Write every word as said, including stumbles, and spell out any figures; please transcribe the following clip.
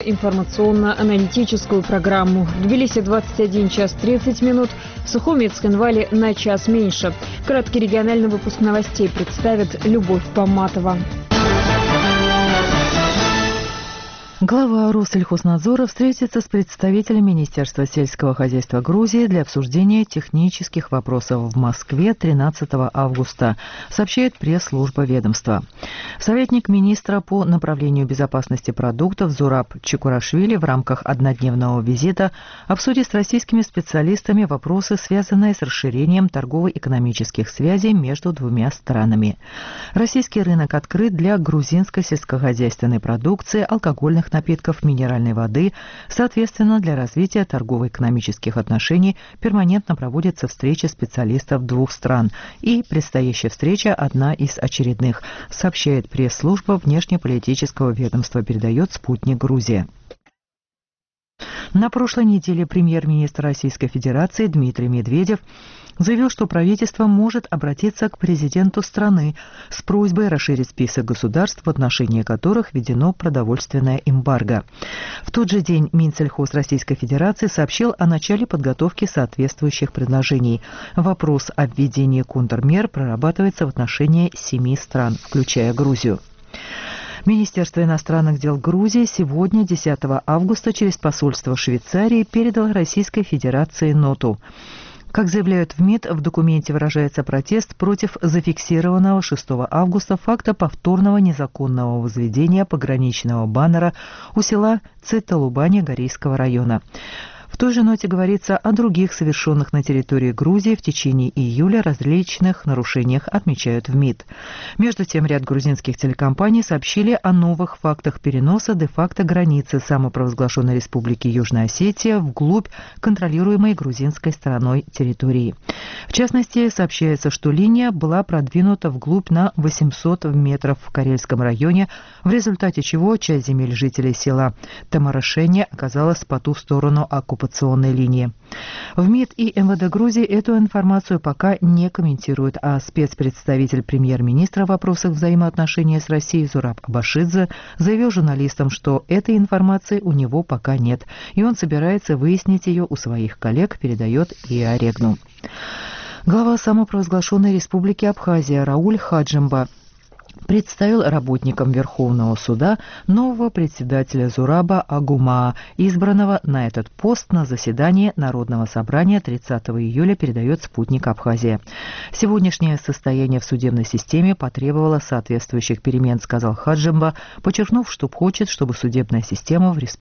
Информационно-аналитическую программу. В Тбилиси двадцать один час тридцать минут, в Сухуми и Цхинвале на час меньше. Краткий региональный выпуск новостей представит Любовь Поматова. Глава Россельхознадзора встретится с представителем Министерства сельского хозяйства Грузии для обсуждения технических вопросов в Москве тринадцатого августа, сообщает пресс-служба ведомства. Советник министра по направлению безопасности продуктов Зураб Чикурашвили в рамках однодневного визита обсудит с российскими специалистами вопросы, связанные с расширением торгово-экономических связей между двумя странами. Российский рынок открыт для грузинской сельскохозяйственной продукции, алкогольных напитков, минеральной воды. Соответственно, для развития торгово-экономических отношений перманентно проводятся встречи специалистов двух стран. И предстоящая встреча одна из очередных, сообщает пресс-служба внешнеполитического ведомства, передает «Спутник Грузия». На прошлой неделе премьер-министр Российской Федерации Дмитрий Медведев заявил, что правительство может обратиться к президенту страны с просьбой расширить список государств, в отношении которых введено продовольственное эмбарго. В тот же день Минсельхоз Российской Федерации сообщил о начале подготовки соответствующих предложений. Вопрос о введении контрмер прорабатывается в отношении семи стран, включая Грузию. Министерство иностранных дел Грузии сегодня, десятого августа, через посольство Швейцарии передало Российской Федерации ноту. Как заявляют в МИД, в документе выражается протест против зафиксированного шестого августа факта повторного незаконного возведения пограничного баннера у села Циталубани Горейского района. В той же ноте говорится о других совершенных на территории Грузии в течение июля различных нарушениях, отмечают в МИД. Между тем, ряд грузинских телекомпаний сообщили о новых фактах переноса де-факто границы самопровозглашенной республики Южная Осетия вглубь контролируемой грузинской стороной территории. В частности, сообщается, что линия была продвинута вглубь на восемьсот метров в Карельском районе, в результате чего часть земель жителей села Тамарашене оказалась по ту сторону оккупационной линии. В МИД и эм вэ дэ Грузии эту информацию пока не комментируют, а спецпредставитель премьер-министра в вопросах взаимоотношений с Россией Зураб Абашидзе заявил журналистам, что этой информации у него пока нет, и он собирается выяснить ее у своих коллег, передает ИА Регнум. Глава самопровозглашенной республики Абхазия Рауль Хаджимба представил работникам Верховного суда нового председателя Зураба Агумаа, избранного на этот пост на заседании Народного собрания тридцатого июля, передает «Спутник Абхазия». Сегодняшнее состояние в судебной системе потребовало соответствующих перемен, сказал Хаджимба, подчеркнув, что хочет, чтобы судебная система в республике